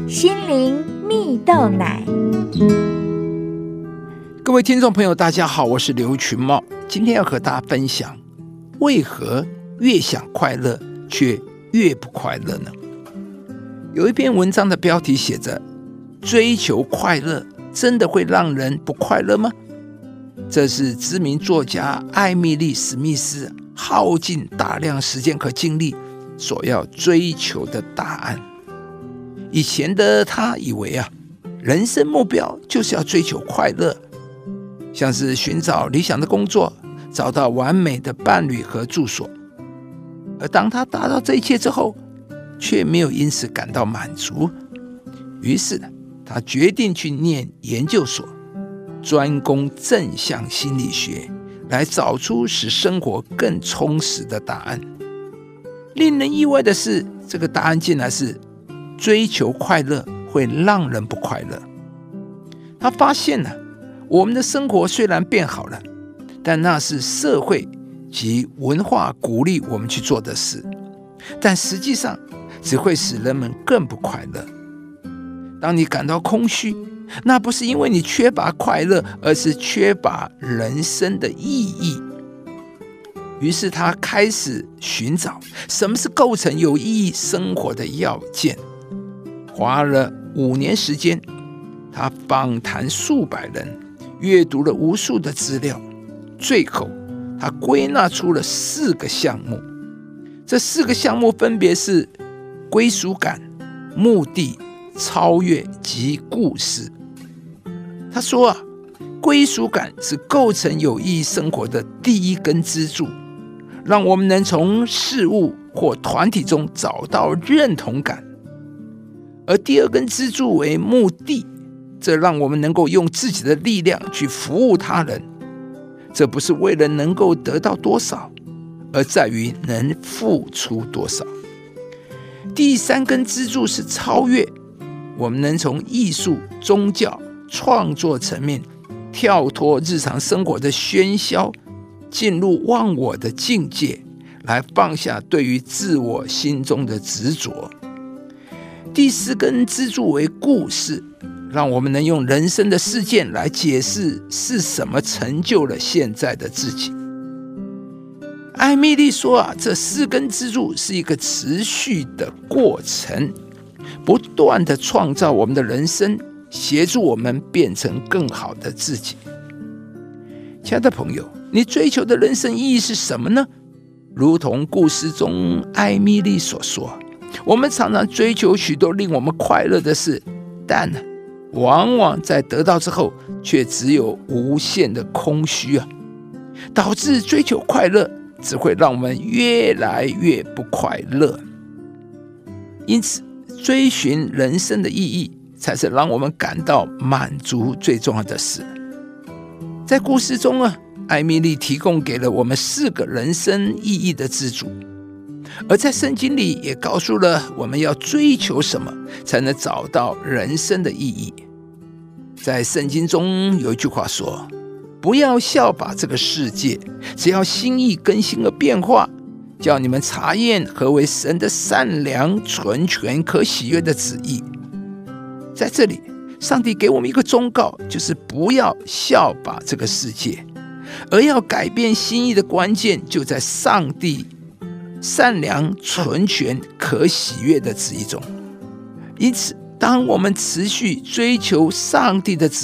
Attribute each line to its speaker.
Speaker 1: 心灵蜜豆奶。
Speaker 2: 各位听众朋友大家好，我是刘群茂，今天要和大家分享，为何越想快乐却越不快乐呢？有一篇文章的标题写着，追求快乐真的会让人不快乐吗？这是知名作家艾米丽·史密斯耗尽大量时间和精力所要追求的答案。以前的他以为人生目标就是要追求快乐，像是寻找理想的工作，找到完美的伴侣和住所。而当他达到这一切之后，却没有因此感到满足，于是他决定去念研究所，专攻正向心理学，来找出使生活更充实的答案。令人意外的是，这个答案竟然是追求快乐会让人不快乐。他发现我们的生活虽然变好了，但那是社会及文化鼓励我们去做的事，但实际上只会使人们更不快乐。当你感到空虚，那不是因为你缺乏快乐，而是缺乏人生的意义。于是他开始寻找什么是构成有意义生活的要件。花了5年时间，他访谈数百人，阅读了无数的资料，最后他归纳出了4个项目。这4个项目分别是归属感、目的、超越及故事。他说归属感是构成有意义生活的第一根支柱，让我们能从事物或团体中找到认同感。而第2根支柱为目的，这让我们能够用自己的力量去服务他人。这不是为了能够得到多少，而在于能付出多少。第3根支柱是超越，我们能从艺术、宗教、创作层面跳脱日常生活的喧嚣，进入忘我的境界，来放下对于自我心中的执着。第4根支柱为故事，让我们能用人生的事件来解释是什么成就了现在的自己。艾米丽说这4根支柱是一个持续的过程，不断的创造我们的人生，协助我们变成更好的自己。亲爱的朋友，你追求的人生意义是什么呢？如同故事中艾米丽所说，我们常常追求许多令我们快乐的事，但往往在得到之后却只有无限的空虚导致追求快乐只会让我们越来越不快乐。因此追寻人生的意义才是让我们感到满足最重要的事。在故事中艾米丽提供给了我们4个人生意义的支柱，而在圣经里也告诉了我们要追求什么才能找到人生的意义。在圣经中有一句话说，不要效法这个世界，只要心意更新而变化，叫你们查验何为神的善良、纯全、可喜悦的旨意。在这里上帝给我们一个忠告，就是不要效法这个世界，而要改变心意的关键就在上帝善良、纯全、可喜悦的旨意中。因此当我们持续追求上帝的旨